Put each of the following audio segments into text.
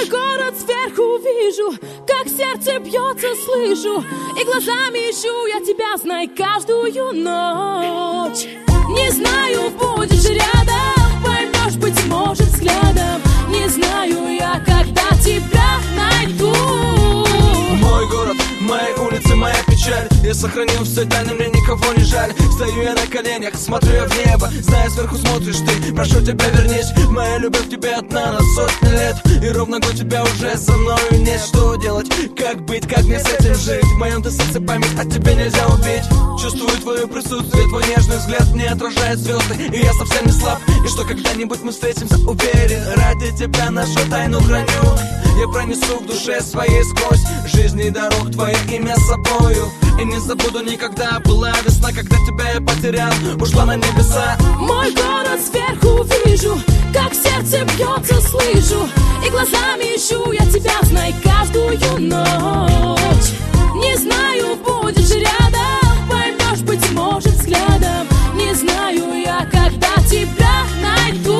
Мой город сверху вижу, как сердце бьется, слышу, и глазами ищу я тебя, знай, каждую ночь. Не знаю, будешь рядом, поймешь, быть может, взглядом. Не знаю я, когда тебя найду. Мой город, мои улицы, моя печаль. Я сохранил все тайны, мне никого не жаль. Стою я на коленях, смотрю я в небо. Знаю, сверху смотришь ты, прошу тебя, вернись. Моя любовь к тебе одна на сотни лет. И ровно год тебя уже со мною нет. Что делать, как быть, как мне с этим жить? В моем ты сердце память, от тебя нельзя убить. Чувствую твое присутствие, твой нежный взгляд не отражает звезды. И я совсем не слаб, и что когда-нибудь мы встретимся, уверен. Ради тебя нашу тайну храню. Я пронесу в душе своей сквозь жизни дорог твое имя с собою. И не забуду никогда, была весна, когда тебя я потерял, ушла на небеса. Мой город сверху вижу, как сердце бьется, слышу, и глазами ищу я тебя, знай, каждую ночь. Не знаю, будешь рядом, поймешь, быть может, взглядом. Не знаю я, когда тебя найду.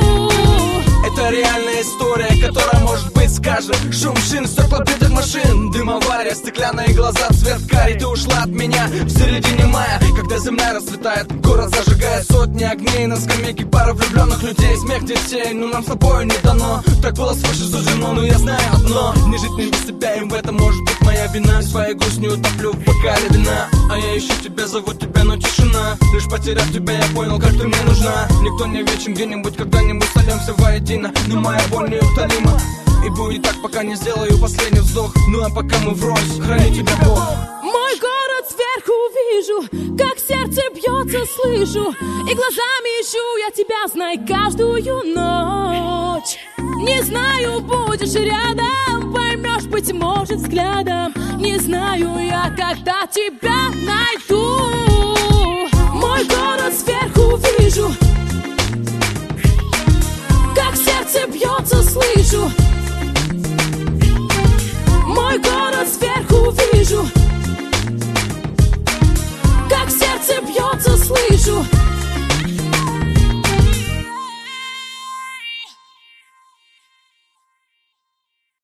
Это реальная история, которая может быть, скажем. Шум шин, стекла битых машин, дым авария, стеклянные глаза, цвет карий. Ты ушла от меня в середине мая, когда земля расцветает, город зажигает сотни огней. На скамейке пара влюбленных людей, смех детей, но нам с тобой не дано. Так было свыше суждено, но я знаю одно: не жить мне без тебя, и в этом может быть моя вина. Своей грустью утоплю в бокале вина. А я ищу тебя, зову тебя, но тишина. Лишь потеряв тебя, я понял, как ты мне нужна. Никто не вечен, где-нибудь, когда-нибудь сольемся воедино. Но моя боль неутолима, и будет так, пока не сделаю последний вздох. Ну а пока мы врозь, храни тебя Бог. Мой город сверху вижу, как сердце бьется, слышу, и глазами ищу я тебя, знай, каждую ночь. Не знаю, будешь рядом, поймешь, быть может, взглядом. Не знаю я, когда тебя найду. Мой город сверху вижу, как сердце бьется, слышу,